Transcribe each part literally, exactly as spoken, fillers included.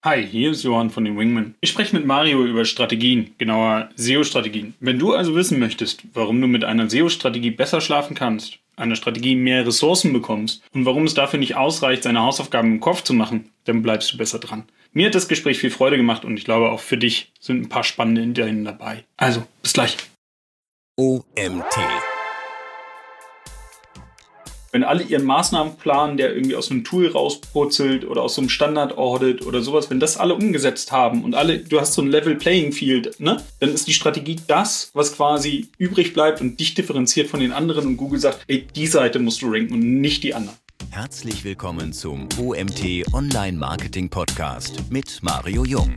Hi, hier ist Johann von den Wingmen. Ich spreche mit Mario über Strategien, genauer S E O-Strategien. Wenn du also wissen möchtest, warum du mit einer S E O-Strategie besser schlafen kannst, einer Strategie mehr Ressourcen bekommst und warum es dafür nicht ausreicht, seine Hausaufgaben im Kopf zu machen, dann bleibst du besser dran. Mir hat das Gespräch viel Freude gemacht und ich glaube auch für dich sind ein paar spannende Ideen dabei. Also, bis gleich. O M T. Wenn alle ihren Maßnahmenplan, der irgendwie aus einem Tool rauspurzelt oder aus so einem Standard-Audit oder sowas, wenn das alle umgesetzt haben und alle, du hast so ein Level Playing Field, ne, dann ist die Strategie das, was quasi übrig bleibt und dich differenziert von den anderen und Google sagt, ey, die Seite musst du ranken und nicht die anderen. Herzlich willkommen zum O M T Online Marketing Podcast mit Mario Jung.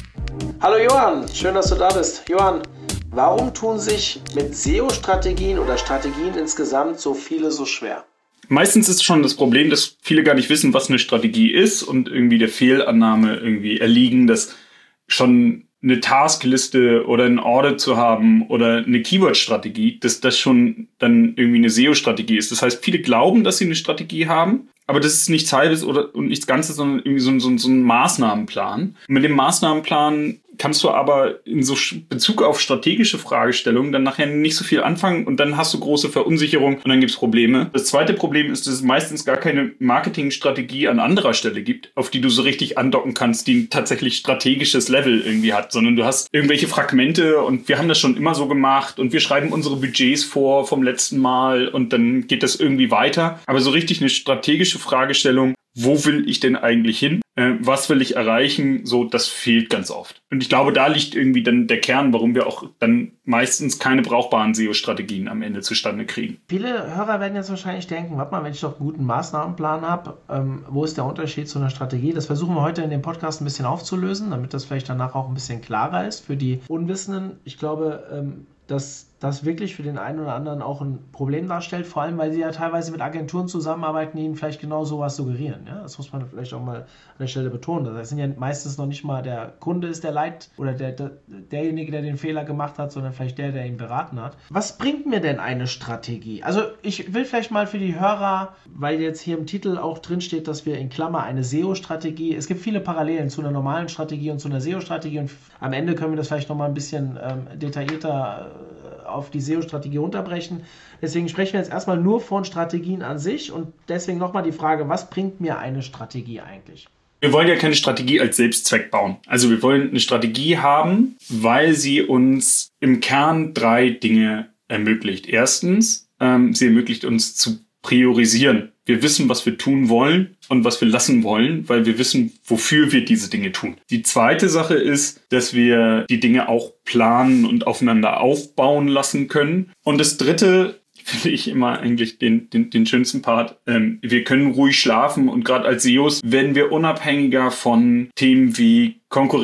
Hallo Johann, schön, dass du da bist. Johann, warum tun sich mit S E O-Strategien oder Strategien insgesamt so viele so schwer? Meistens ist schon das Problem, dass viele gar nicht wissen, was eine Strategie ist und irgendwie der Fehlannahme irgendwie erliegen, dass schon eine Taskliste oder ein Audit zu haben oder eine Keyword-Strategie, dass das schon dann irgendwie eine S E O-Strategie ist. Das heißt, viele glauben, dass sie eine Strategie haben, aber das ist nichts Halbes oder und nichts Ganzes, sondern irgendwie so, so, so ein Maßnahmenplan. Und mit dem Maßnahmenplan kannst du aber in so Bezug auf strategische Fragestellungen dann nachher nicht so viel anfangen und dann hast du große Verunsicherung und dann gibt es Probleme. Das zweite Problem ist, dass es meistens gar keine Marketingstrategie an anderer Stelle gibt, auf die du so richtig andocken kannst, die ein tatsächlich strategisches Level irgendwie hat, sondern du hast irgendwelche Fragmente und wir haben das schon immer so gemacht und wir schreiben unsere Budgets vor vom letzten Mal und dann geht das irgendwie weiter. Aber so richtig eine strategische Fragestellung, wo will ich denn eigentlich hin? Äh, was will ich erreichen? So, das fehlt ganz oft. Und ich glaube, da liegt irgendwie dann der Kern, warum wir auch dann meistens keine brauchbaren S E O-Strategien am Ende zustande kriegen. Viele Hörer werden jetzt wahrscheinlich denken, warte mal, wenn ich doch einen guten Maßnahmenplan habe, ähm, wo ist der Unterschied zu einer Strategie? Das versuchen wir heute in dem Podcast ein bisschen aufzulösen, damit das vielleicht danach auch ein bisschen klarer ist für die Unwissenden. Ich glaube, ähm, dass das wirklich für den einen oder anderen auch ein Problem darstellt, vor allem, weil sie ja teilweise mit Agenturen zusammenarbeiten, die ihnen vielleicht genau sowas suggerieren. Ja? Das muss man vielleicht auch mal an der Stelle betonen. Das sind ja meistens noch nicht mal der Kunde ist der Leit- oder der, der, derjenige, der den Fehler gemacht hat, sondern vielleicht der, der ihn beraten hat. Was bringt mir denn eine Strategie? Also ich will vielleicht mal für die Hörer, weil jetzt hier im Titel auch drin steht, dass wir in Klammer eine S E O-Strategie, es gibt viele Parallelen zu einer normalen Strategie und zu einer S E O-Strategie und am Ende können wir das vielleicht nochmal ein bisschen ähm, detaillierter äh, auf die S E O-Strategie runterbrechen. Deswegen sprechen wir jetzt erstmal nur von Strategien an sich und deswegen nochmal die Frage, was bringt mir eine Strategie eigentlich? Wir wollen ja keine Strategie als Selbstzweck bauen. Also wir wollen eine Strategie haben, weil sie uns im Kern drei Dinge ermöglicht. Erstens, ähm, sie ermöglicht uns zu priorisieren. Wir wissen, was wir tun wollen und was wir lassen wollen, weil wir wissen, wofür wir diese Dinge tun. Die zweite Sache ist, dass wir die Dinge auch planen und aufeinander aufbauen lassen können. Und das dritte finde ich immer eigentlich den, den, den schönsten Part. Ähm, wir können ruhig schlafen und gerade als S E Os werden wir unabhängiger von Themen wie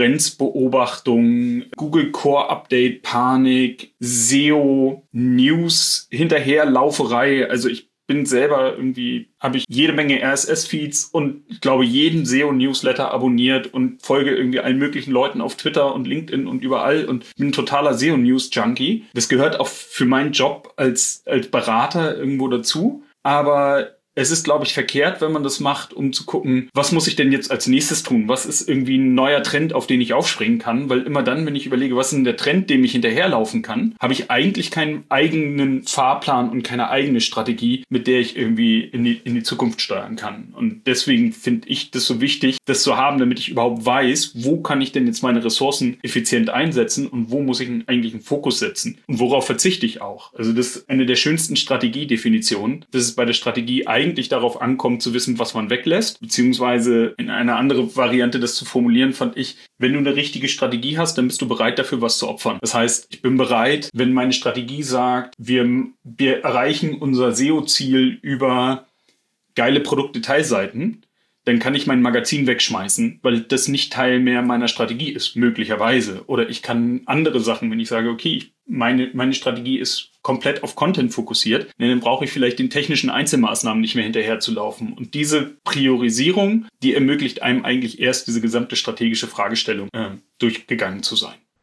Konkurrenzbeobachtung, Google Core Update, Panik, S E O, News, Hinterherlauferei. Also ich bin selber irgendwie, habe ich jede Menge R S S-Feeds und ich glaube jeden S E O-Newsletter abonniert und folge irgendwie allen möglichen Leuten auf Twitter und LinkedIn und überall und bin ein totaler S E O-News-Junkie. Das gehört auch für meinen Job als, als Berater irgendwo dazu, aber es ist, glaube ich, verkehrt, wenn man das macht, um zu gucken, was muss ich denn jetzt als nächstes tun? Was ist irgendwie ein neuer Trend, auf den ich aufspringen kann? Weil immer dann, wenn ich überlege, was ist denn der Trend, dem ich hinterherlaufen kann, habe ich eigentlich keinen eigenen Fahrplan und keine eigene Strategie, mit der ich irgendwie in die, in die Zukunft steuern kann. Und deswegen finde ich das so wichtig, das zu haben, damit ich überhaupt weiß, wo kann ich denn jetzt meine Ressourcen effizient einsetzen und wo muss ich eigentlich einen Fokus setzen? Und worauf verzichte ich auch? Also das ist eine der schönsten Strategiedefinitionen, dass es bei der Strategie eigentlich eigentlich darauf ankommt, zu wissen, was man weglässt, beziehungsweise in eine andere Variante, das zu formulieren, fand ich, wenn du eine richtige Strategie hast, dann bist du bereit dafür, was zu opfern. Das heißt, ich bin bereit, wenn meine Strategie sagt, wir, wir erreichen unser S E O-Ziel über geile Produktdetailseiten, dann kann ich mein Magazin wegschmeißen, weil das nicht Teil mehr meiner Strategie ist, möglicherweise. Oder ich kann andere Sachen, wenn ich sage, okay, ich, meine, meine Strategie ist komplett auf Content fokussiert, dann brauche ich vielleicht den technischen Einzelmaßnahmen nicht mehr hinterher zu laufen. Und diese Priorisierung, die ermöglicht einem eigentlich erst diese gesamte strategische Fragestellung äh, durchgegangen zu sein.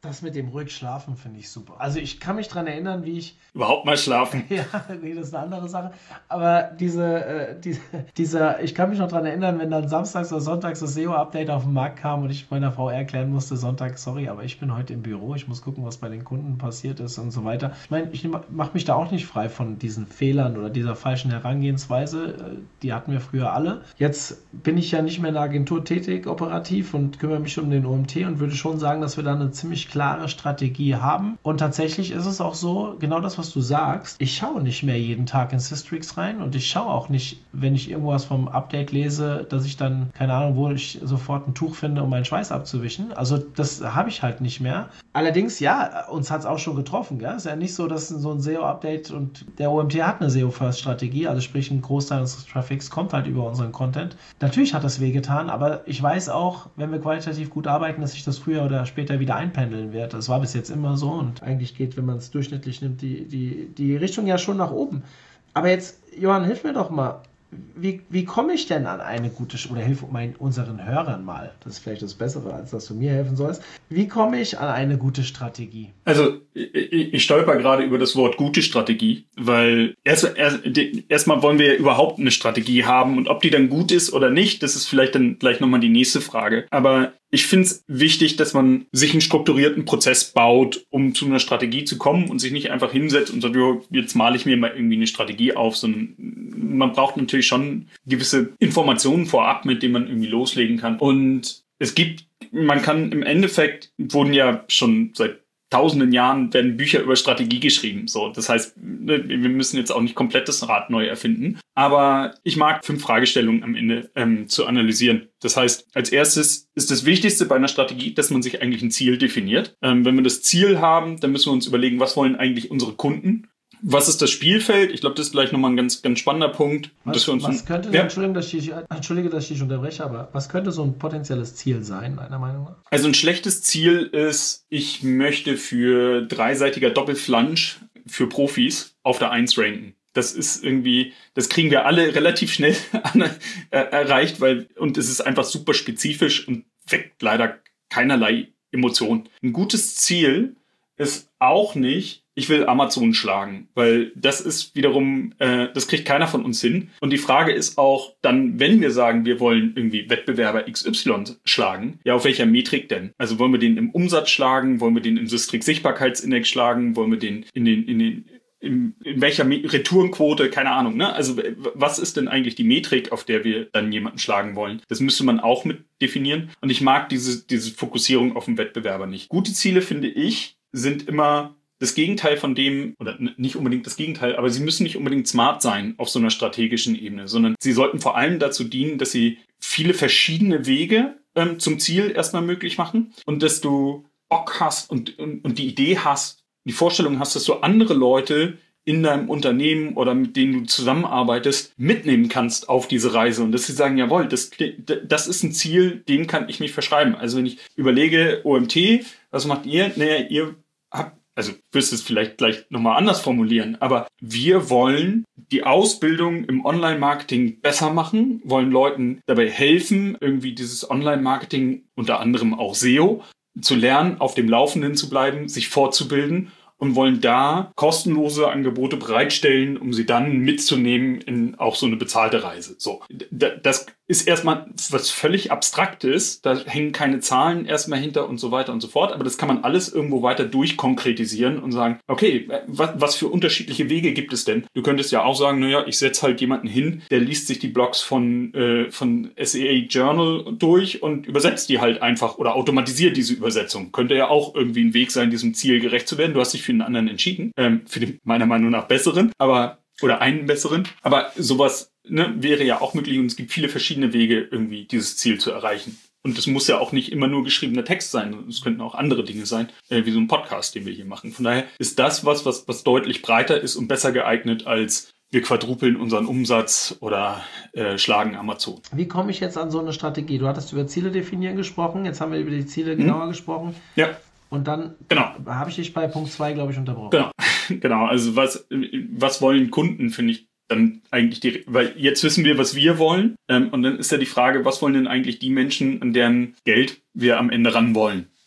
Das mit dem ruhig schlafen finde ich super. Also ich kann mich dran erinnern, wie ich... Überhaupt mal schlafen. Ja, nee, das ist eine andere Sache. Aber diese, äh, diese, dieser, ich kann mich noch dran erinnern, wenn dann samstags oder sonntags das S E O-Update auf den Markt kam und ich meiner Frau erklären musste, Sonntag, sorry, aber ich bin heute im Büro, ich muss gucken, was bei den Kunden passiert ist und so weiter. Ich meine, ich mache mich da auch nicht frei von diesen Fehlern oder dieser falschen Herangehensweise. Die hatten wir früher alle. Jetzt bin ich ja nicht mehr in der Agentur tätig, operativ, und kümmere mich um den O M T und würde schon sagen, dass wir da eine ziemlich klare Strategie haben. Und tatsächlich ist es auch so, genau das, was du sagst, ich schaue nicht mehr jeden Tag in Systrix rein und ich schaue auch nicht, wenn ich irgendwas vom Update lese, dass ich dann, keine Ahnung, wo ich sofort ein Tuch finde, um meinen Schweiß abzuwischen. Also das habe ich halt nicht mehr. Allerdings, ja, uns hat es auch schon getroffen. Gell? Ist ja nicht so, dass so ein S E O-Update, und der O M T hat eine S E O-First-Strategie, also sprich ein Großteil unseres Traffics kommt halt über unseren Content. Natürlich hat das wehgetan, aber ich weiß auch, wenn wir qualitativ gut arbeiten, dass sich das früher oder später wieder einpendeln wird. Das war bis jetzt immer so und eigentlich geht, wenn man es durchschnittlich nimmt, die, die, die Richtung ja schon nach oben. Aber jetzt, Johann, hilf mir doch mal. Wie, wie komme ich denn an eine gute, oder hilf meinen, unseren Hörern mal, das ist vielleicht das Bessere, als dass du mir helfen sollst, wie komme ich an eine gute Strategie? Also ich, ich stolper gerade über das Wort gute Strategie, weil erst, erst, erstmal wollen wir ja überhaupt eine Strategie haben, und ob die dann gut ist oder nicht, das ist vielleicht dann gleich nochmal die nächste Frage. Aber ich finde es wichtig, dass man sich einen strukturierten Prozess baut, um zu einer Strategie zu kommen und sich nicht einfach hinsetzt und sagt, jetzt male ich mir mal irgendwie eine Strategie auf, sondern man braucht natürlich schon gewisse Informationen vorab, mit denen man irgendwie loslegen kann. Und es gibt, man kann im Endeffekt, wurden ja schon seit tausenden Jahren werden Bücher über Strategie geschrieben. So, das heißt, wir müssen jetzt auch nicht komplett das Rad neu erfinden. Aber ich mag fünf Fragestellungen am Ende ähm, zu analysieren. Das heißt, als erstes ist das Wichtigste bei einer Strategie, dass man sich eigentlich ein Ziel definiert. Ähm, wenn wir das Ziel haben, dann müssen wir uns überlegen, was wollen eigentlich unsere Kunden? Was ist das Spielfeld? Ich glaube, das ist gleich nochmal ein ganz, ganz spannender Punkt. Was, dass wir uns was könnte, ja. Entschuldigung, dass ich, Entschuldige, dass ich dich unterbreche, aber was könnte so ein potenzielles Ziel sein, deiner Meinung nach? Also ein schlechtes Ziel ist, ich möchte für dreiseitiger Doppelflansch für Profis auf der eins ranken. Das ist irgendwie, das kriegen wir alle relativ schnell an, äh, erreicht, weil, und es ist einfach super spezifisch und weckt leider keinerlei Emotion. Ein gutes Ziel ist auch nicht, ich will Amazon schlagen, weil das ist wiederum, äh, das kriegt keiner von uns hin. Und die Frage ist auch dann, wenn wir sagen, wir wollen irgendwie Wettbewerber X Y schlagen, ja, auf welcher Metrik denn? Also wollen wir den im Umsatz schlagen? Wollen wir den im Systrix Sichtbarkeitsindex schlagen? Wollen wir den in den, in den, in, in welcher Retourenquote? Keine Ahnung, ne? Also was ist denn eigentlich die Metrik, auf der wir dann jemanden schlagen wollen? Das müsste man auch mit definieren. Und ich mag diese, diese Fokussierung auf den Wettbewerber nicht. Gute Ziele, finde ich, sind immer das Gegenteil von dem, oder nicht unbedingt das Gegenteil, aber sie müssen nicht unbedingt smart sein auf so einer strategischen Ebene, sondern sie sollten vor allem dazu dienen, dass sie viele verschiedene Wege ähm, zum Ziel erstmal möglich machen und dass du Bock hast und, und, und die Idee hast, die Vorstellung hast, dass du andere Leute in deinem Unternehmen oder mit denen du zusammenarbeitest, mitnehmen kannst auf diese Reise und dass sie sagen, jawohl, das, das ist ein Ziel, dem kann ich mich verschreiben. Also wenn ich überlege, O M T, was macht ihr? Naja, ihr habt, also wirst du es vielleicht gleich nochmal anders formulieren, aber wir wollen die Ausbildung im Online-Marketing besser machen, wollen Leuten dabei helfen, irgendwie dieses Online-Marketing, unter anderem auch S E O, zu lernen, auf dem Laufenden zu bleiben, sich fortzubilden und wollen da kostenlose Angebote bereitstellen, um sie dann mitzunehmen in auch so eine bezahlte Reise. So, das ist erstmal was völlig Abstraktes, da hängen keine Zahlen erstmal hinter und so weiter und so fort, aber das kann man alles irgendwo weiter durchkonkretisieren und sagen, okay, was, was für unterschiedliche Wege gibt es denn? Du könntest ja auch sagen, naja, ich setze halt jemanden hin, der liest sich die Blogs von, äh, von S E A Journal durch und übersetzt die halt einfach oder automatisiert diese Übersetzung. Könnte ja auch irgendwie ein Weg sein, diesem Ziel gerecht zu werden. Du hast dich für einen anderen entschieden, ähm, für den meiner Meinung nach besseren, aber oder einen besseren, aber sowas ne, wäre ja auch möglich und es gibt viele verschiedene Wege, irgendwie dieses Ziel zu erreichen. Und das muss ja auch nicht immer nur geschriebener Text sein, es könnten auch andere Dinge sein, äh, wie so ein Podcast, den wir hier machen. Von daher ist das was, was, was deutlich breiter ist und besser geeignet als wir quadrupeln unseren Umsatz oder äh, schlagen Amazon. Wie komme ich jetzt an so eine Strategie? Du hattest über Ziele definieren gesprochen, jetzt haben wir über die Ziele genauer mhm. gesprochen. Ja. Und dann genau. habe ich dich bei Punkt zwei, glaube ich, unterbrochen. Genau, genau. Also was, was wollen Kunden, finde ich dann eigentlich die, weil jetzt wissen wir, was wir wollen. Ähm, und dann ist ja die Frage, was wollen denn eigentlich die Menschen, an deren Geld wir am Ende ran wollen?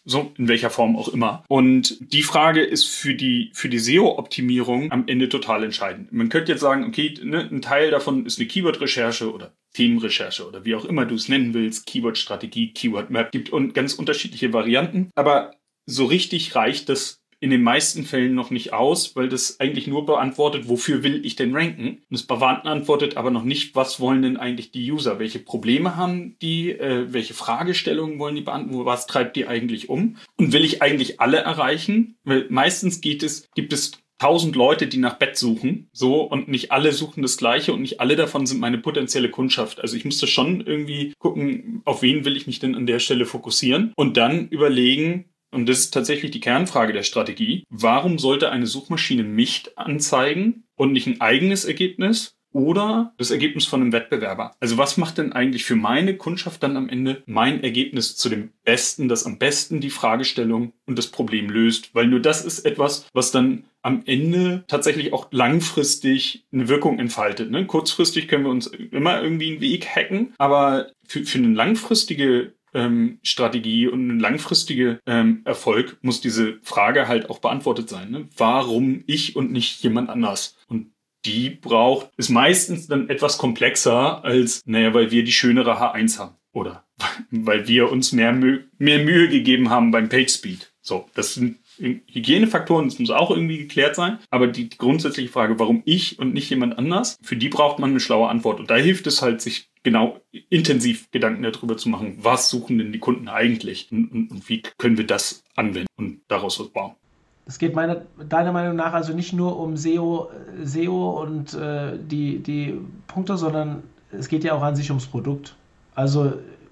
so in welcher Form auch immer. Und die Frage ist für die, für die S E O-Optimierung am Ende total entscheidend. Man könnte jetzt sagen, okay, ne, ein Teil davon ist eine Keyword-Recherche oder Themenrecherche oder wie auch immer du es nennen willst, Keyword-Strategie, Keyword-Map, gibt und ganz unterschiedliche Varianten. Aber so richtig reicht das in den meisten Fällen noch nicht aus, weil das eigentlich nur beantwortet, wofür will ich denn ranken? Und es beantwortet aber noch nicht, was wollen denn eigentlich die User? Welche Probleme haben die? Äh, welche Fragestellungen wollen die beantworten? Was treibt die eigentlich um? Und will ich eigentlich alle erreichen? Weil meistens geht es, gibt es tausend Leute, die nach Bett suchen, so, und nicht alle suchen das Gleiche und nicht alle davon sind meine potenzielle Kundschaft. Also ich musste schon irgendwie gucken, auf wen will ich mich denn an der Stelle fokussieren und dann überlegen, und das ist tatsächlich die Kernfrage der Strategie, warum sollte eine Suchmaschine mich anzeigen und nicht ein eigenes Ergebnis oder das Ergebnis von einem Wettbewerber? Also was macht denn eigentlich für meine Kundschaft dann am Ende mein Ergebnis zu dem Besten, das am besten die Fragestellung und das Problem löst? Weil nur das ist etwas, was dann am Ende tatsächlich auch langfristig eine Wirkung entfaltet. Ne? Kurzfristig können wir uns immer irgendwie einen Weg hacken, aber für, für eine langfristige Ähm, Strategie und ein langfristiger ähm, Erfolg muss diese Frage halt auch beantwortet sein. Ne? Warum ich und nicht jemand anders? Und die braucht, ist meistens dann etwas komplexer als, naja, weil wir die schönere H eins haben. Oder weil wir uns mehr, Mü- mehr Mühe gegeben haben beim PageSpeed. So, das sind Hygienefaktoren, das muss auch irgendwie geklärt sein. Aber die, die grundsätzliche Frage, warum ich und nicht jemand anders, für die braucht man eine schlaue Antwort. Und da hilft es halt, sich genau intensiv Gedanken darüber zu machen, was suchen denn die Kunden eigentlich und, und, und wie können wir das anwenden und daraus was bauen. Es geht meine, deiner Meinung nach also nicht nur um S E O, S E O und äh, die, die Punkte, sondern es geht ja auch an sich ums Produkt. Also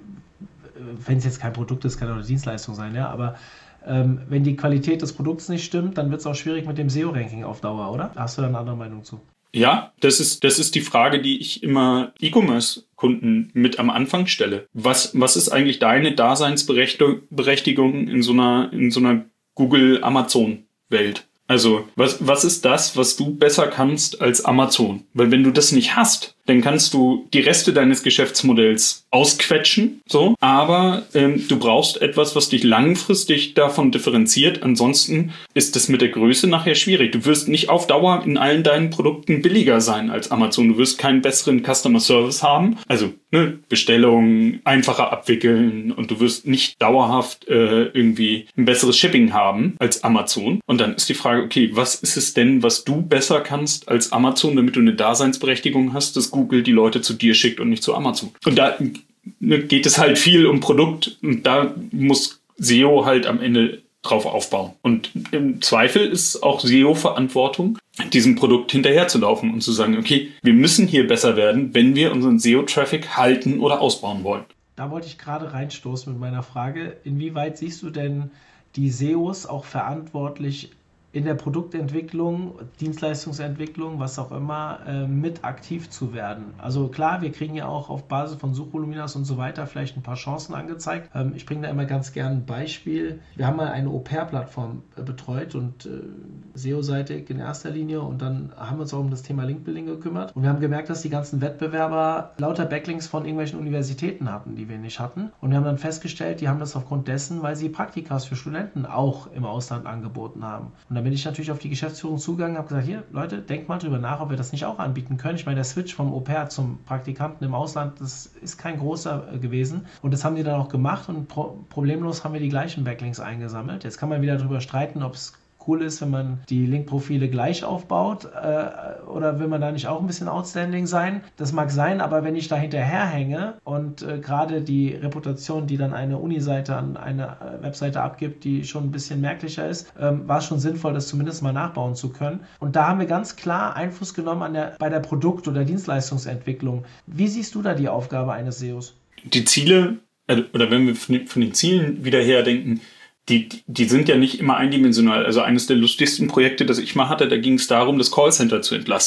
wenn es jetzt kein Produkt ist, kann auch eine Dienstleistung sein, ja, aber ähm, wenn die Qualität des Produkts nicht stimmt, dann wird es auch schwierig mit dem S E O-Ranking auf Dauer, oder? Hast du da eine andere Meinung zu? Ja, das ist, das ist die Frage, die ich immer E-Commerce-Kunden mit am Anfang stelle. Was, was ist eigentlich deine Daseinsberechtigung in so einer, in so einer Google-Amazon-Welt? Also, was, was ist das, was du besser kannst als Amazon? Weil wenn du das nicht hast, dann kannst du die Reste deines Geschäftsmodells ausquetschen, so. Aber ähm, du brauchst etwas, was dich langfristig davon differenziert. Ansonsten ist das mit der Größe nachher schwierig. Du wirst nicht auf Dauer in allen deinen Produkten billiger sein als Amazon. Du wirst keinen besseren Customer Service haben. Also ne, Bestellungen einfacher abwickeln und du wirst nicht dauerhaft äh, irgendwie ein besseres Shipping haben als Amazon. Und dann ist die Frage, okay, was ist es denn, was du besser kannst als Amazon, damit du eine Daseinsberechtigung hast, dass Google die Leute zu dir schickt und nicht zu Amazon. Und da geht es halt viel um Produkt und da muss S E O halt am Ende drauf aufbauen. Und im Zweifel ist auch S E O-Verantwortung, diesem Produkt hinterherzulaufen und zu sagen, okay, wir müssen hier besser werden, wenn wir unseren S E O-Traffic halten oder ausbauen wollen. Da wollte ich gerade reinstoßen mit meiner Frage. Inwieweit siehst du denn die S E Os auch verantwortlich in der Produktentwicklung, Dienstleistungsentwicklung, was auch immer, äh, mit aktiv zu werden? Also klar, wir kriegen ja auch auf Basis von Suchvoluminas und so weiter vielleicht ein paar Chancen angezeigt. Ähm, ich bringe da immer ganz gerne ein Beispiel. Wir haben mal eine Au-pair-Plattform äh, betreut und äh, S E O-seitig in erster Linie und dann haben wir uns auch um das Thema Link-Building gekümmert und wir haben gemerkt, dass die ganzen Wettbewerber lauter Backlinks von irgendwelchen Universitäten hatten, die wir nicht hatten, und wir haben dann festgestellt, die haben das aufgrund dessen, weil sie Praktikas für Studenten auch im Ausland angeboten haben. Und dann bin ich natürlich auf die Geschäftsführung zugegangen und habe gesagt, hier, Leute, denkt mal drüber nach, ob wir das nicht auch anbieten können. Ich meine, der Switch vom Au-pair zum Praktikanten im Ausland, das ist kein großer gewesen. Und das haben die dann auch gemacht und pro- problemlos haben wir die gleichen Backlinks eingesammelt. Jetzt kann man wieder darüber streiten, ob es cool ist, wenn man die Linkprofile gleich aufbaut äh, oder will man da nicht auch ein bisschen outstanding sein? Das mag sein, aber wenn ich da hinterherhänge und äh, gerade die Reputation, die dann eine Uni-Seite an eine äh, Webseite abgibt, die schon ein bisschen merklicher ist, ähm, war es schon sinnvoll, das zumindest mal nachbauen zu können. Und da haben wir ganz klar Einfluss genommen an der, bei der Produkt- oder Dienstleistungsentwicklung. Wie siehst du da die Aufgabe eines S E Os? Die Ziele, oder wenn wir von den Zielen wieder herdenken, Die, die sind ja nicht immer eindimensional. Also eines der lustigsten Projekte, das ich mal hatte, da ging es darum, das Callcenter zu entlasten.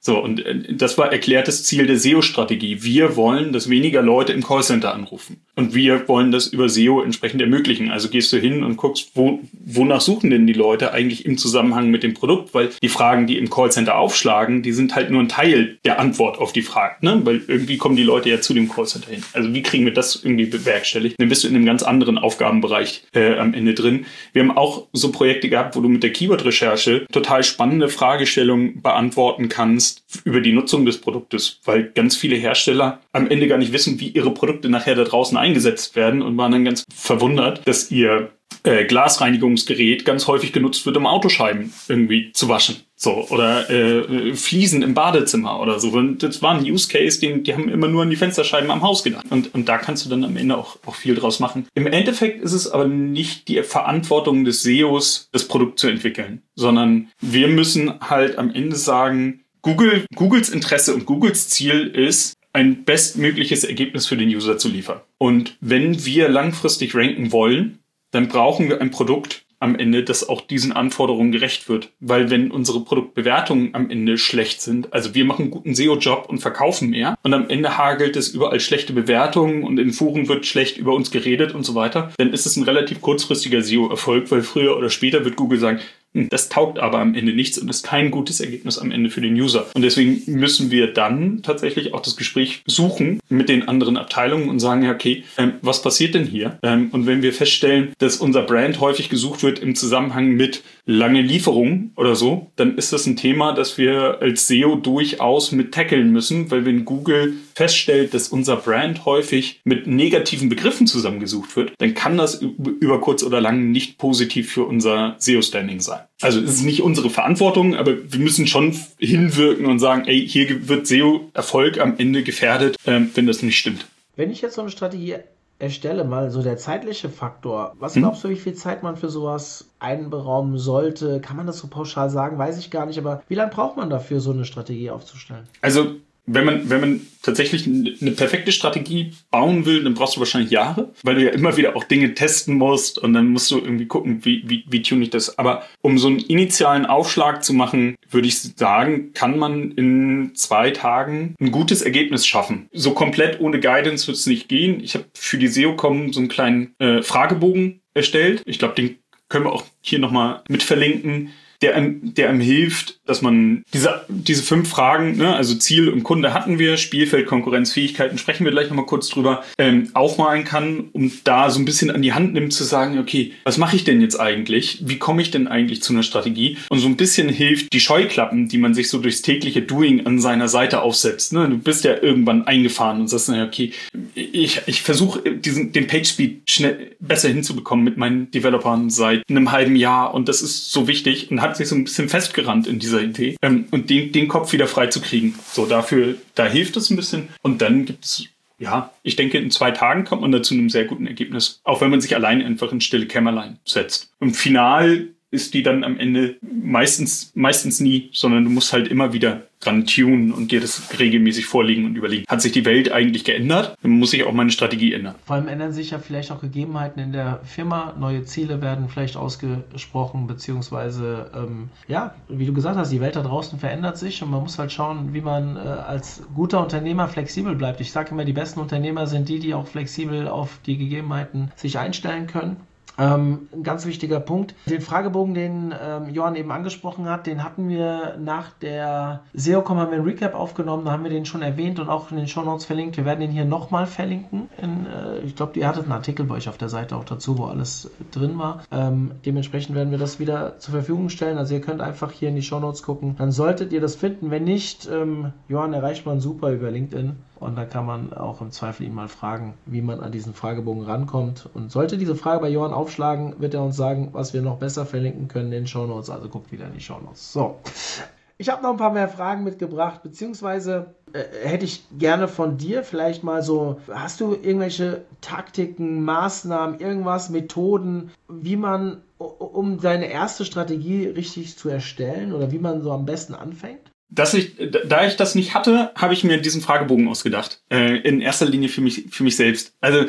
So, und das war erklärtes Ziel der S E O-Strategie. Wir wollen, dass weniger Leute im Callcenter anrufen. Und wir wollen das über S E O entsprechend ermöglichen. Also gehst du hin und guckst, wo, wonach suchen denn die Leute eigentlich im Zusammenhang mit dem Produkt? Weil die Fragen, die im Callcenter aufschlagen, die sind halt nur ein Teil der Antwort auf die Fragen. Ne? Weil irgendwie kommen die Leute ja zu dem Callcenter hin. Also wie kriegen wir das irgendwie bewerkstelligt? Dann bist du in einem ganz anderen Aufgabenbereich äh, am Ende drin. Wir haben auch so Projekte gehabt, wo du mit der Keyword-Recherche total spannende Fragestellungen beantworten kannst über die Nutzung des Produktes, weil ganz viele Hersteller am Ende gar nicht wissen, wie ihre Produkte nachher da draußen eingesetzt werden und waren dann ganz verwundert, dass ihr äh, Glasreinigungsgerät ganz häufig genutzt wird, um Autoscheiben irgendwie zu waschen. So, oder äh, Fliesen im Badezimmer oder so. Und das war ein Use Case, die, die haben immer nur an die Fensterscheiben am Haus gedacht. Und, und da kannst du dann am Ende auch, auch viel draus machen. Im Endeffekt ist es aber nicht die Verantwortung des S E Os, das Produkt zu entwickeln, sondern wir müssen halt am Ende sagen, Google, Googles Interesse und Googles Ziel ist, ein bestmögliches Ergebnis für den User zu liefern. Und wenn wir langfristig ranken wollen, dann brauchen wir ein Produkt am Ende, das auch diesen Anforderungen gerecht wird. Weil wenn unsere Produktbewertungen am Ende schlecht sind, also wir machen einen guten S E O-Job und verkaufen mehr und am Ende hagelt es überall schlechte Bewertungen und in Foren wird schlecht über uns geredet und so weiter, dann ist es ein relativ kurzfristiger S E O-Erfolg, weil früher oder später wird Google sagen, das taugt aber am Ende nichts und ist kein gutes Ergebnis am Ende für den User. Und deswegen müssen wir dann tatsächlich auch das Gespräch suchen mit den anderen Abteilungen und sagen, ja, okay, ähm, was passiert denn hier? Ähm, und wenn wir feststellen, dass unser Brand häufig gesucht wird im Zusammenhang mit lange Lieferungen oder so, dann ist das ein Thema, das wir als S E O durchaus mit tackeln müssen, weil wenn Google feststellt, dass unser Brand häufig mit negativen Begriffen zusammengesucht wird, dann kann das über kurz oder lang nicht positiv für unser S E O-Standing sein. Also es ist nicht unsere Verantwortung, aber wir müssen schon hinwirken und sagen, ey, hier wird S E O-Erfolg am Ende gefährdet, ähm, wenn das nicht stimmt. Wenn ich jetzt so eine Strategie erstelle, mal so der zeitliche Faktor, was glaubst du, wie viel Zeit man für sowas einberaumen sollte? Kann man das so pauschal sagen? Weiß ich gar nicht, aber wie lange braucht man dafür, so eine Strategie aufzustellen? Also Wenn man, wenn man tatsächlich eine perfekte Strategie bauen will, dann brauchst du wahrscheinlich Jahre, weil du ja immer wieder auch Dinge testen musst und dann musst du irgendwie gucken, wie, wie, wie tune ich das. Aber um so einen initialen Aufschlag zu machen, würde ich sagen, kann man in zwei Tagen ein gutes Ergebnis schaffen. So komplett ohne Guidance wird es nicht gehen. Ich habe für die S E O-Com so einen kleinen äh, Fragebogen erstellt. Ich glaube, den können wir auch hier nochmal mit verlinken. Der einem, der einem hilft, dass man diese, diese fünf Fragen, ne, also Ziel und Kunde hatten wir, Spielfeld, Konkurrenz, Fähigkeiten, sprechen wir gleich nochmal kurz drüber, ähm, aufmalen kann, um da so ein bisschen an die Hand nimmt, zu sagen, okay, was mache ich denn jetzt eigentlich? Wie komme ich denn eigentlich zu einer Strategie? Und so ein bisschen hilft die Scheuklappen, die man sich so durchs tägliche Doing an seiner Seite aufsetzt. Ne? Du bist ja irgendwann eingefahren und sagst, naja, okay, ich, ich versuche diesen, den Page-Speed schnell besser hinzubekommen mit meinen Developern seit einem halben Jahr und das ist so wichtig und hat sich so ein bisschen festgerannt in dieser Idee ähm, und den, den Kopf wieder frei zu kriegen. So, dafür, da hilft es ein bisschen. Und dann gibt es, ja, ich denke, in zwei Tagen kommt man da zu einem sehr guten Ergebnis. Auch wenn man sich allein einfach in stille Kämmerlein setzt. Und final ist die dann am Ende meistens, meistens nie, sondern du musst halt immer wieder dran tunen und dir das regelmäßig vorlegen und überlegen. Hat sich die Welt eigentlich geändert? Dann muss ich auch meine Strategie ändern. Vor allem ändern sich ja vielleicht auch Gegebenheiten in der Firma. Neue Ziele werden vielleicht ausgesprochen, beziehungsweise, ähm, ja, wie du gesagt hast, die Welt da draußen verändert sich und man muss halt schauen, wie man äh, als guter Unternehmer flexibel bleibt. Ich sage immer, die besten Unternehmer sind die, die auch flexibel auf die Gegebenheiten sich einstellen können. Ähm, ein ganz wichtiger Punkt. Den Fragebogen, den ähm, Johann eben angesprochen hat, den hatten wir nach der S E O-Com haben wir ein Recap aufgenommen, da haben wir den schon erwähnt und auch in den Shownotes verlinkt. Wir werden den hier nochmal verlinken. In, äh, ich glaube, ihr hattet einen Artikel bei euch auf der Seite auch dazu, wo alles drin war. Ähm, dementsprechend werden wir das wieder zur Verfügung stellen. Also ihr könnt einfach hier in die Shownotes gucken. Dann solltet ihr das finden. Wenn nicht, ähm, Johann erreicht man super über LinkedIn. Und da kann man auch im Zweifel ihn mal fragen, wie man an diesen Fragebogen rankommt. Und sollte diese Frage bei Johann aufschlagen, wird er uns sagen, was wir noch besser verlinken können in den Shownotes. Also guckt wieder in die Shownotes. So, ich habe noch ein paar mehr Fragen mitgebracht, beziehungsweise äh, hätte ich gerne von dir vielleicht mal so, hast du irgendwelche Taktiken, Maßnahmen, irgendwas, Methoden, wie man, um seine erste Strategie richtig zu erstellen oder wie man so am besten anfängt? Dass ich, da ich das nicht hatte, habe ich mir diesen Fragebogen ausgedacht. Äh, in erster Linie für mich, für mich selbst. Also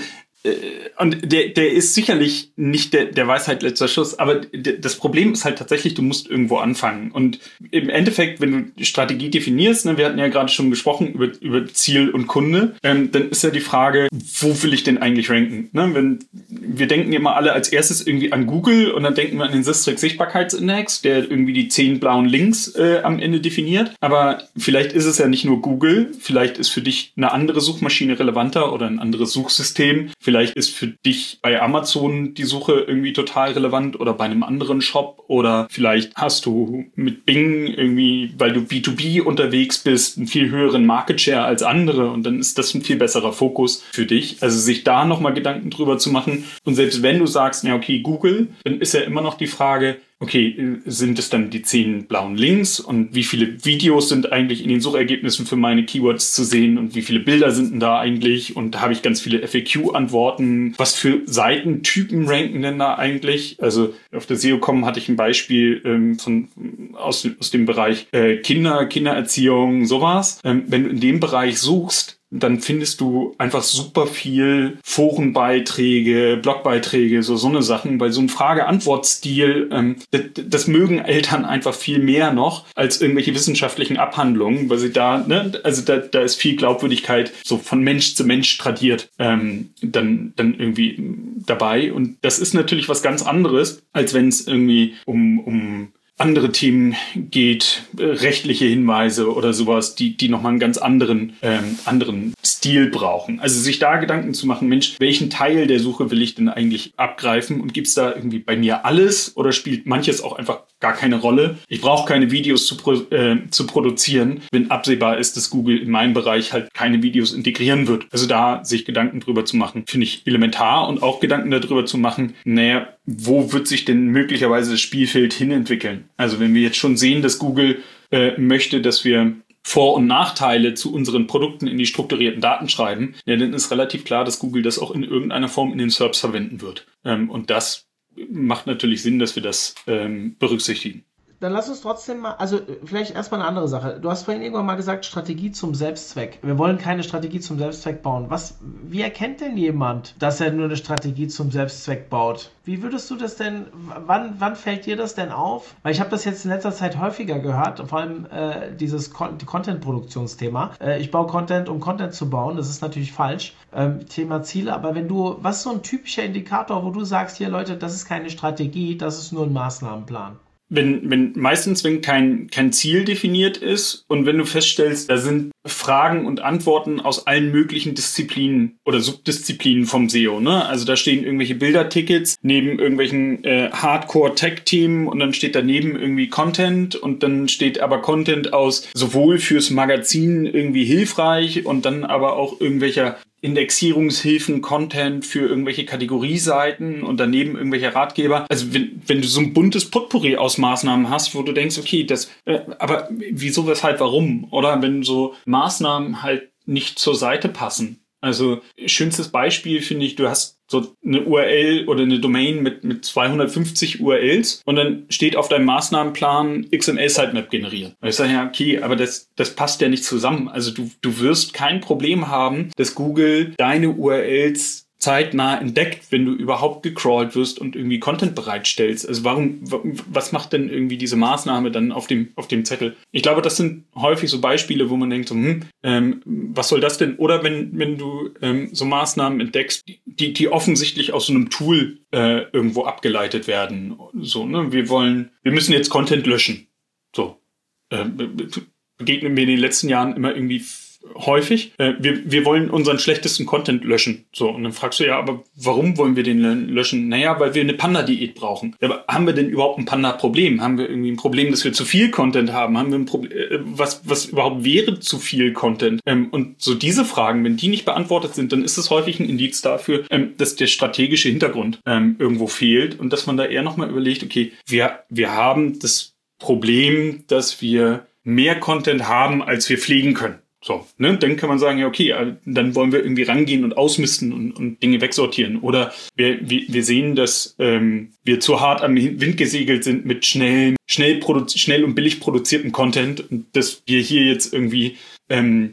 Und der, der ist sicherlich nicht der, der Weisheit letzter Schluss, aber das Problem ist halt tatsächlich, du musst irgendwo anfangen. Und im Endeffekt, wenn du die Strategie definierst, ne, wir hatten ja gerade schon gesprochen über, über Ziel und Kunde, ähm, dann ist ja die Frage, wo will ich denn eigentlich ranken? Ne, wenn, wir denken immer alle als erstes irgendwie an Google und dann denken wir an den Systrix-Sichtbarkeitsindex, der irgendwie die zehn blauen Links äh, am Ende definiert. Aber vielleicht ist es ja nicht nur Google, vielleicht ist für dich eine andere Suchmaschine relevanter oder ein anderes Suchsystem. Vielleicht ist für dich bei Amazon die Suche irgendwie total relevant oder bei einem anderen Shop oder vielleicht hast du mit Bing irgendwie, weil du B zwei B unterwegs bist, einen viel höheren Market Share als andere und dann ist das ein viel besserer Fokus für dich. Also sich da nochmal Gedanken drüber zu machen und selbst wenn du sagst, ja okay, Google, dann ist ja immer noch die Frage, okay, sind es dann die zehn blauen Links und wie viele Videos sind eigentlich in den Suchergebnissen für meine Keywords zu sehen und wie viele Bilder sind denn da eigentlich und habe ich ganz viele F A Q-Antworten? Was für Seitentypen ranken denn da eigentlich? Also auf der S E O Punkt com hatte ich ein Beispiel ähm, von, aus, aus dem Bereich äh, Kinder, Kindererziehung, sowas. Ähm, wenn du in dem Bereich suchst, dann findest du einfach super viel Forenbeiträge, Blogbeiträge, so so eine Sachen, weil so ein Frage-Antwort-Stil, ähm, das, das mögen Eltern einfach viel mehr noch als irgendwelche wissenschaftlichen Abhandlungen, weil sie da, ne, also da, da ist viel Glaubwürdigkeit so von Mensch zu Mensch tradiert, ähm, dann, dann irgendwie dabei. Und das ist natürlich was ganz anderes, als wenn es irgendwie um, um andere Themen geht, äh, rechtliche Hinweise oder sowas, die die nochmal einen ganz anderen ähm, anderen Stil brauchen. Also sich da Gedanken zu machen, Mensch, welchen Teil der Suche will ich denn eigentlich abgreifen und gibt's da irgendwie bei mir alles oder spielt manches auch einfach gar keine Rolle? Ich brauche keine Videos zu, pro, äh, zu produzieren, wenn absehbar ist, dass Google in meinem Bereich halt keine Videos integrieren wird. Also da sich Gedanken drüber zu machen, finde ich elementar und auch Gedanken darüber zu machen, naja, wo wird sich denn möglicherweise das Spielfeld hinentwickeln? Also wenn wir jetzt schon sehen, dass Google äh, möchte, dass wir Vor- und Nachteile zu unseren Produkten in die strukturierten Daten schreiben, ja, dann ist relativ klar, dass Google das auch in irgendeiner Form in den S E R Ps verwenden wird. Ähm, und das macht natürlich Sinn, dass wir das ähm, berücksichtigen. Dann lass uns trotzdem mal, also vielleicht erstmal eine andere Sache. Du hast vorhin irgendwann mal gesagt, Strategie zum Selbstzweck. Wir wollen keine Strategie zum Selbstzweck bauen. Was, wie erkennt denn jemand, dass er nur eine Strategie zum Selbstzweck baut? Wie würdest du das denn, wann, wann fällt dir das denn auf? Weil ich habe das jetzt in letzter Zeit häufiger gehört, vor allem äh, dieses Con- Content-Produktionsthema. Äh, ich baue Content, um Content zu bauen. Das ist natürlich falsch. Ähm, Thema Ziele. Aber wenn du, was ist so ein typischer Indikator, wo du sagst, hier Leute, das ist keine Strategie, das ist nur ein Maßnahmenplan? Wenn, wenn, meistens, wenn kein, kein Ziel definiert ist und wenn du feststellst, da sind Fragen und Antworten aus allen möglichen Disziplinen oder Subdisziplinen vom S E O, ne? Also da stehen irgendwelche Bildertickets neben irgendwelchen äh, Hardcore-Tech-Themen und dann steht daneben irgendwie Content und dann steht aber Content aus sowohl fürs Magazin irgendwie hilfreich und dann aber auch irgendwelcher Indexierungshilfen, Content für irgendwelche Kategorieseiten und daneben irgendwelche Ratgeber. Also wenn, wenn du so ein buntes Potpourri aus Maßnahmen hast, wo du denkst, okay, das, äh, aber wieso, weshalb, warum? Oder wenn so Maßnahmen halt nicht zur Seite passen. Also schönstes Beispiel finde ich, du hast so eine U R L oder eine Domain mit, mit zweihundertfünfzig U R Ls und dann steht auf deinem Maßnahmenplan X M L-Sitemap generieren. Und ich sage, ja, okay, aber das, das passt ja nicht zusammen. Also du, du wirst kein Problem haben, dass Google deine U R Ls zeitnah entdeckt, wenn du überhaupt gecrawlt wirst und irgendwie Content bereitstellst. Also warum, was macht denn irgendwie diese Maßnahme dann auf dem, auf dem Zettel? Ich glaube, das sind häufig so Beispiele, wo man denkt, so, hm, ähm, was soll das denn? Oder wenn, wenn du ähm, so Maßnahmen entdeckst, die, die offensichtlich aus so einem Tool äh, irgendwo abgeleitet werden. So, ne, wir wollen, wir müssen jetzt Content löschen. So. Äh, begegnen mir in den letzten Jahren immer irgendwie häufig. Äh, wir, wir wollen unseren schlechtesten Content löschen. So, und dann fragst du ja, aber warum wollen wir den löschen? Naja, weil wir eine Panda-Diät brauchen. Ja, aber haben wir denn überhaupt ein Panda-Problem? Haben wir irgendwie ein Problem, dass wir zu viel Content haben? Haben wir ein Problem, äh, was, was überhaupt wäre zu viel Content? Ähm, und so diese Fragen, wenn die nicht beantwortet sind, dann ist es häufig ein Indiz dafür, ähm, dass der strategische Hintergrund ähm, irgendwo fehlt und dass man da eher nochmal überlegt, okay, wir, wir haben das Problem, dass wir mehr Content haben, als wir pflegen können. So, ne, dann kann man sagen, ja, okay, dann wollen wir irgendwie rangehen und ausmisten und, und Dinge wegsortieren. Oder wir, wir, wir sehen, dass ähm, wir zu hart am Wind gesegelt sind mit schnell, schnell, produ- schnell und billig produziertem Content und dass wir hier jetzt irgendwie ähm,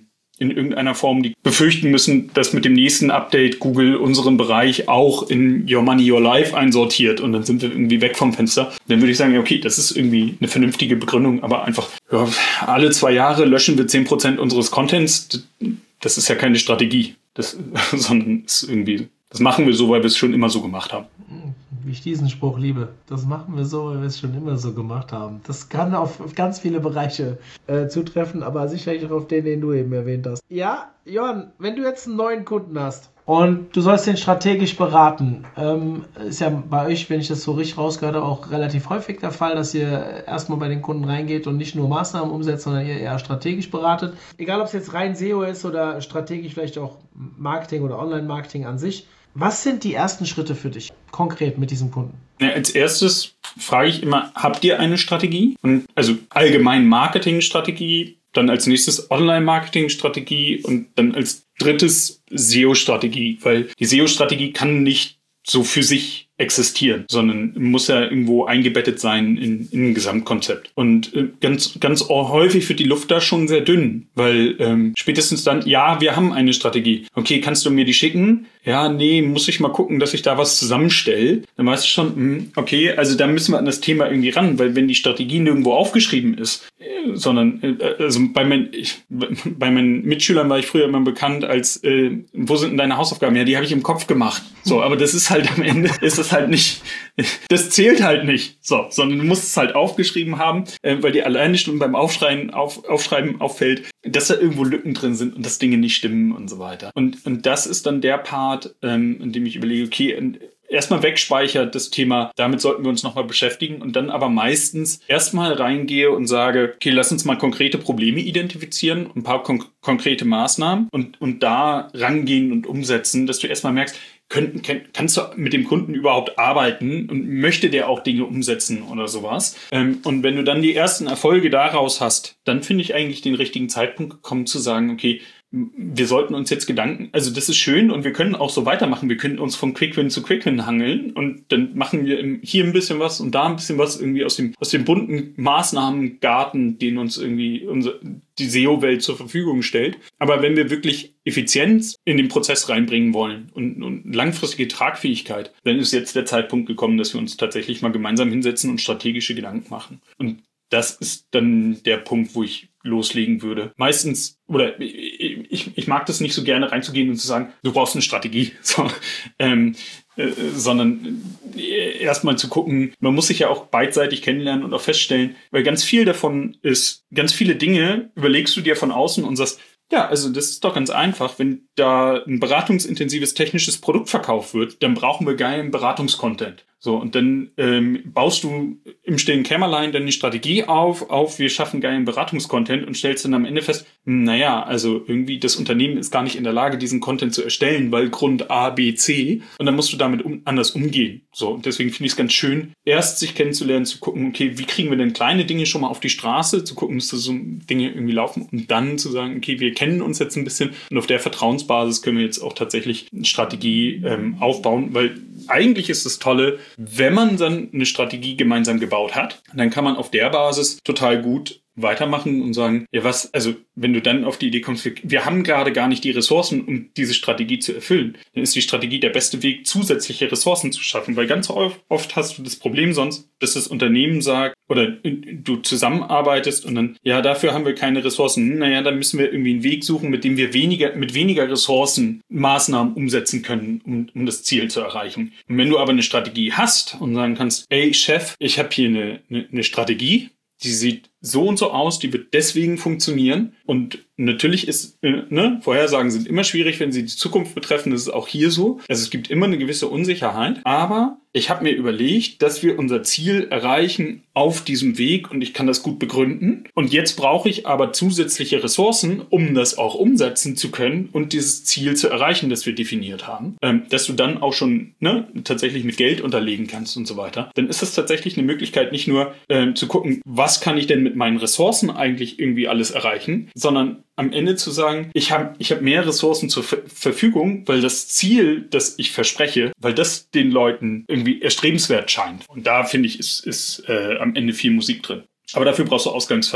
in irgendeiner Form, die befürchten müssen, dass mit dem nächsten Update Google unseren Bereich auch in Your Money, Your Life einsortiert und dann sind wir irgendwie weg vom Fenster. Dann würde ich sagen, okay, das ist irgendwie eine vernünftige Begründung, aber einfach, ja, alle zwei Jahre löschen wir zehn Prozent unseres Contents. Das ist ja keine Strategie, das, sondern ist irgendwie, das machen wir so, weil wir es schon immer so gemacht haben. Wie ich diesen Spruch liebe. Das machen wir so, weil wir es schon immer so gemacht haben. Das kann auf, auf ganz viele Bereiche äh, zutreffen, aber sicherlich auch auf den, den du eben erwähnt hast. Ja, Johann, wenn du jetzt einen neuen Kunden hast und du sollst den strategisch beraten, ähm, ist ja bei euch, wenn ich das so richtig rausgehört habe, auch relativ häufig der Fall, dass ihr erstmal bei den Kunden reingeht und nicht nur Maßnahmen umsetzt, sondern ihr eher strategisch beratet. Egal, ob es jetzt rein S E O ist oder strategisch vielleicht auch Marketing oder Online-Marketing an sich. Was sind die ersten Schritte für dich konkret mit diesem Kunden? Ja, als erstes frage ich immer, habt ihr eine Strategie? Und also allgemein Marketingstrategie, dann als nächstes Online-Marketing-Strategie und dann als drittes S E O-Strategie, weil die S E O-Strategie kann nicht so für sich existieren, sondern muss ja irgendwo eingebettet sein in, in ein Gesamtkonzept. Und äh, ganz, ganz häufig wird die Luft da schon sehr dünn, weil ähm, spätestens dann, ja, wir haben eine Strategie. Okay, kannst du mir die schicken? Ja, nee, muss ich mal gucken, dass ich da was zusammenstelle. Dann weißt du schon, mh, okay, also da müssen wir an das Thema irgendwie ran, weil wenn die Strategie nirgendwo aufgeschrieben ist, äh, sondern, äh, also bei, mein, ich, bei meinen Mitschülern war ich früher immer bekannt als, äh, wo sind denn deine Hausaufgaben? Ja, die habe ich im Kopf gemacht. So, aber das ist halt am Ende, ist das halt nicht, das zählt halt nicht, so, sondern du musst es halt aufgeschrieben haben, äh, weil dir alleine schon beim Aufschreiben, auf, Aufschreiben auffällt, dass da irgendwo Lücken drin sind und dass Dinge nicht stimmen und so weiter. Und, und das ist dann der Part, ähm, in dem ich überlege, okay, erstmal wegspeichert das Thema, damit sollten wir uns nochmal beschäftigen und dann aber meistens erstmal reingehe und sage, okay, lass uns mal konkrete Probleme identifizieren, ein paar kon- konkrete Maßnahmen und, und da rangehen und umsetzen, dass du erstmal merkst, Können, kannst du mit dem Kunden überhaupt arbeiten und möchte der auch Dinge umsetzen oder sowas? Ähm, und wenn du dann die ersten Erfolge daraus hast, dann finde ich eigentlich den richtigen Zeitpunkt gekommen zu sagen, okay, wir sollten uns jetzt Gedanken, also das ist schön und wir können auch so weitermachen, wir können uns von Quick-Win zu Quick-Win hangeln und dann machen wir hier ein bisschen was und da ein bisschen was irgendwie aus dem, aus dem bunten Maßnahmengarten, den uns irgendwie unsere, die S E O-Welt zur Verfügung stellt. Aber wenn wir wirklich Effizienz in den Prozess reinbringen wollen und, und langfristige Tragfähigkeit, dann ist jetzt der Zeitpunkt gekommen, dass wir uns tatsächlich mal gemeinsam hinsetzen und strategische Gedanken machen. Und das ist dann der Punkt, wo ich loslegen würde. Meistens, oder ich, ich mag das nicht so gerne reinzugehen und zu sagen, du brauchst eine Strategie, so, ähm, äh, sondern erstmal zu gucken, man muss sich ja auch beidseitig kennenlernen und auch feststellen, weil ganz viel davon ist, ganz viele Dinge überlegst du dir von außen und sagst, ja, also das ist doch ganz einfach. Wenn da ein beratungsintensives technisches Produkt verkauft wird, dann brauchen wir geilen Beratungscontent. So, und dann ähm, baust du im stillen Kämmerlein dann die Strategie auf, auf wir schaffen geilen Beratungscontent und stellst dann am Ende fest, naja, also irgendwie das Unternehmen ist gar nicht in der Lage, diesen Content zu erstellen, weil Grund A, B, C. Und dann musst du damit um, anders umgehen. So, und deswegen finde ich es ganz schön, erst sich kennenzulernen, zu gucken, okay, wie kriegen wir denn kleine Dinge schon mal auf die Straße, zu gucken, dass so Dinge irgendwie laufen und dann zu sagen, okay, wir kennen uns jetzt ein bisschen und auf der Vertrauensbasis können wir jetzt auch tatsächlich eine Strategie ähm, aufbauen, weil eigentlich ist das Tolle, wenn man dann eine Strategie gemeinsam gebaut hat, dann kann man auf der Basis total gut weitermachen und sagen, ja was, also wenn du dann auf die Idee kommst, wir, wir haben gerade gar nicht die Ressourcen, um diese Strategie zu erfüllen, dann ist die Strategie der beste Weg, zusätzliche Ressourcen zu schaffen, weil ganz oft hast du das Problem sonst, dass das Unternehmen sagt oder du zusammenarbeitest und dann, ja, dafür haben wir keine Ressourcen, naja, dann müssen wir irgendwie einen Weg suchen, mit dem wir weniger, mit weniger Ressourcen Maßnahmen umsetzen können, um, um das Ziel zu erreichen. Und wenn du aber eine Strategie hast und sagen kannst, ey Chef, ich habe hier eine, eine, eine Strategie, die sieht so und so aus, die wird deswegen funktionieren. Und natürlich ist, äh, ne, Vorhersagen sind immer schwierig, wenn sie die Zukunft betreffen. Das ist auch hier so. Also es gibt immer eine gewisse Unsicherheit. Aber ich habe mir überlegt, dass wir unser Ziel erreichen auf diesem Weg und ich kann das gut begründen. Und jetzt brauche ich aber zusätzliche Ressourcen, um das auch umsetzen zu können und dieses Ziel zu erreichen, das wir definiert haben. Ähm, dass du dann auch schon ne, tatsächlich mit Geld unterlegen kannst und so weiter. Dann ist das tatsächlich eine Möglichkeit, nicht nur ähm, zu gucken, was kann ich denn mit meinen Ressourcen eigentlich irgendwie alles erreichen, sondern am Ende zu sagen, ich habe ich hab mehr Ressourcen zur Ver- Verfügung, weil das Ziel, das ich verspreche, weil das den Leuten irgendwie erstrebenswert scheint. Und da finde ich, ist, ist äh, am Ende viel Musik drin. Aber dafür brauchst du Ausgangsvertrauen.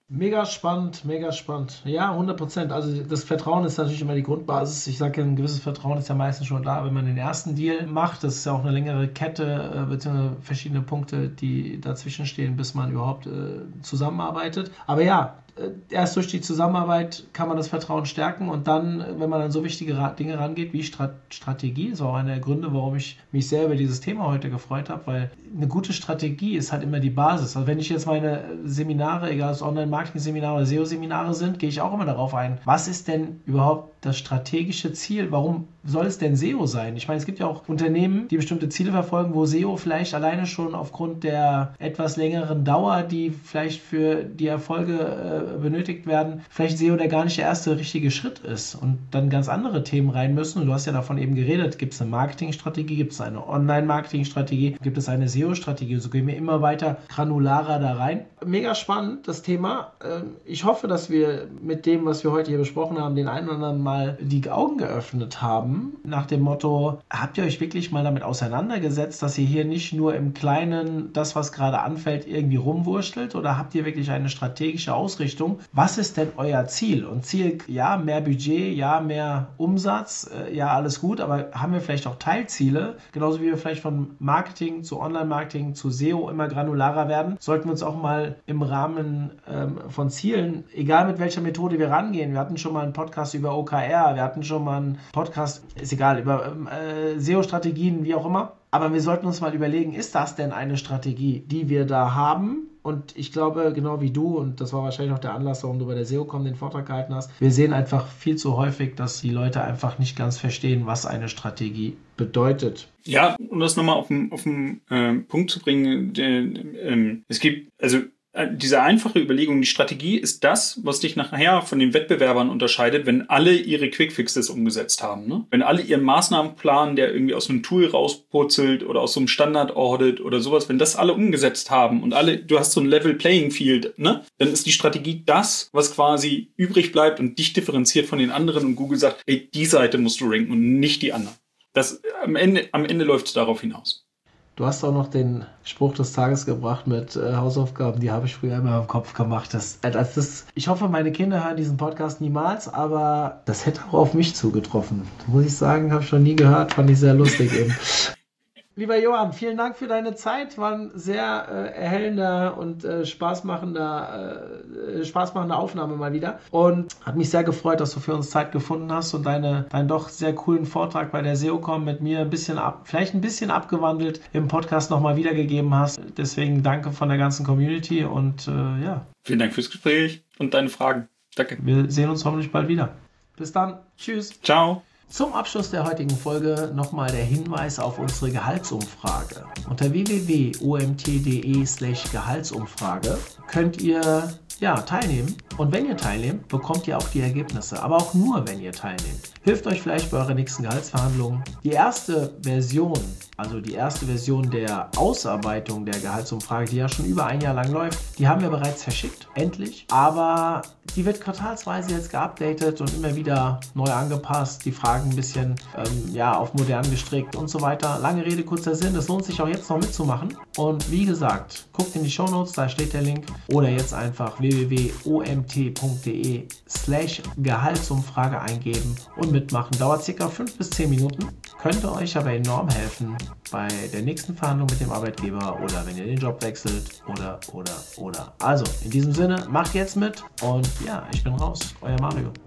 Mega spannend, mega spannend. Ja, hundert Prozent. Also das Vertrauen ist natürlich immer die Grundbasis. Ich sage ja, ein gewisses Vertrauen ist ja meistens schon da, wenn man den ersten Deal macht. Das ist ja auch eine längere Kette, äh, beziehungsweise verschiedene Punkte, die dazwischen stehen, bis man überhaupt äh, zusammenarbeitet. Aber ja, erst durch die Zusammenarbeit kann man das Vertrauen stärken und dann, wenn man an so wichtige Dinge rangeht wie Strat- Strategie, ist auch einer der Gründe, warum ich mich sehr über dieses Thema heute gefreut habe, weil eine gute Strategie ist halt immer die Basis. Also wenn ich jetzt meine Seminare, egal ob es Online-Marketing-Seminare oder S E O-Seminare sind, gehe ich auch immer darauf ein, was ist denn überhaupt das strategische Ziel? Warum soll es denn S E O sein? Ich meine, es gibt ja auch Unternehmen, die bestimmte Ziele verfolgen, wo S E O vielleicht alleine schon aufgrund der etwas längeren Dauer, die vielleicht für die Erfolge äh, benötigt werden, vielleicht S E O der gar nicht der erste richtige Schritt ist und dann ganz andere Themen rein müssen. Und du hast ja davon eben geredet, gibt es eine Marketingstrategie, gibt es eine Online-Marketing-Strategie, gibt es eine S E O-Strategie. Und so gehen wir immer weiter granularer da rein. Mega spannend, das Thema. Ich hoffe, dass wir mit dem, was wir heute hier besprochen haben, den einen oder anderen mal die Augen geöffnet haben, nach dem Motto, habt ihr euch wirklich mal damit auseinandergesetzt, dass ihr hier nicht nur im Kleinen das, was gerade anfällt, irgendwie rumwurschtelt, oder habt ihr wirklich eine strategische Ausrichtung? Was ist denn euer Ziel? Und Ziel, ja, mehr Budget, ja, mehr Umsatz, äh, ja, alles gut, aber haben wir vielleicht auch Teilziele? Genauso wie wir vielleicht von Marketing zu Online-Marketing zu S E O immer granularer werden, sollten wir uns auch mal im Rahmen ähm, von Zielen, egal mit welcher Methode wir rangehen, wir hatten schon mal einen Podcast über O K R, wir hatten schon mal einen Podcast, ist egal, über ähm, äh, S E O-Strategien, wie auch immer, aber wir sollten uns mal überlegen, ist das denn eine Strategie, die wir da haben? Und ich glaube, genau wie du, und das war wahrscheinlich auch der Anlass, warum du bei der S E O Punkt com den Vortrag gehalten hast, wir sehen einfach viel zu häufig, dass die Leute einfach nicht ganz verstehen, was eine Strategie bedeutet. Ja, um das nochmal auf den, auf den äh, Punkt zu bringen, äh, äh, es gibt, also diese einfache Überlegung, die Strategie ist das, was dich nachher von den Wettbewerbern unterscheidet, wenn alle ihre Quickfixes umgesetzt haben. Ne? Wenn alle ihren Maßnahmenplan, der irgendwie aus einem Tool rauspurzelt oder aus so einem Standard-Audit oder sowas, wenn das alle umgesetzt haben und alle, du hast so ein Level Playing Field, ne? Dann ist die Strategie das, was quasi übrig bleibt und dich differenziert von den anderen und Google sagt, ey, die Seite musst du ranken und nicht die andere. Das, am Ende, am Ende läuft es darauf hinaus. Du hast auch noch den Spruch des Tages gebracht mit äh, Hausaufgaben, die habe ich früher immer im Kopf gemacht. Das, äh, das, das, ich hoffe, meine Kinder hören diesen Podcast niemals, aber das hätte auch auf mich zugetroffen. Das muss ich sagen, habe ich noch nie gehört, fand ich sehr lustig eben. Lieber Johann, vielen Dank für deine Zeit. War ein sehr äh, erhellender und äh, spaßmachender, äh, spaßmachende Aufnahme mal wieder. Und hat mich sehr gefreut, dass du für uns Zeit gefunden hast und deine, deinen doch sehr coolen Vortrag bei der S E O Punkt com mit mir ein bisschen ab, vielleicht ein bisschen abgewandelt im Podcast nochmal wiedergegeben hast. Deswegen danke von der ganzen Community und äh, ja. Vielen Dank fürs Gespräch und deine Fragen. Danke. Wir sehen uns hoffentlich bald wieder. Bis dann. Tschüss. Ciao. Zum Abschluss der heutigen Folge nochmal der Hinweis auf unsere Gehaltsumfrage. Unter w w w punkt o m t punkt d e slash Gehaltsumfrage könnt ihr ja, teilnehmen. Und wenn ihr teilnehmt, bekommt ihr auch die Ergebnisse. Aber auch nur, wenn ihr teilnehmt. Hilft euch vielleicht bei euren nächsten Gehaltsverhandlungen. Die erste Version, also die erste Version der Ausarbeitung der Gehaltsumfrage, die ja schon über ein Jahr lang läuft, die haben wir bereits verschickt. Endlich. Aber die wird quartalsweise jetzt geupdatet und immer wieder neu angepasst. Die Fragen ein bisschen ähm, ja, auf modern gestrickt und so weiter. Lange Rede, kurzer Sinn. Es lohnt sich auch jetzt noch mitzumachen. Und wie gesagt, guckt in die Shownotes, da steht der Link. Oder jetzt einfach w w w punkt o m t punkt d e slash Gehaltsumfrage eingeben und mitmachen. Dauert circa fünf bis zehn Minuten. Könnte euch aber enorm helfen bei der nächsten Verhandlung mit dem Arbeitgeber oder wenn ihr den Job wechselt oder, oder, oder. Also, in diesem Sinne, macht jetzt mit und ja, ich bin raus. Euer Mario.